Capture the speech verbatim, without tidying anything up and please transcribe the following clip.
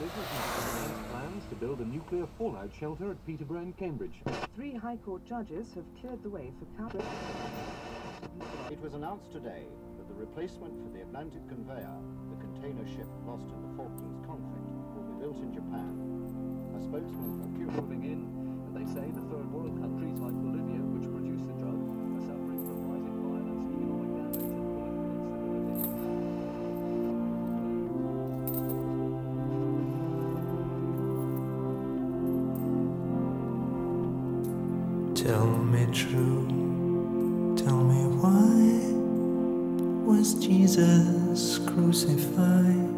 businessman announced plans to build a nuclear fallout shelter at Peterborough in Cambridge. Three High Court judges have cleared the way for Cabra. It was announced today that the replacement for the Atlantic conveyor, the container ship lost in the Falklands conflict, will be built in Japan. A spokesman for Cuba Moving in, and they say the third world countries like Bolivia, which produce the drug, are suffering from rising violence, economic damage, and political instability. Tell me true, tell me why was Jesus crucified?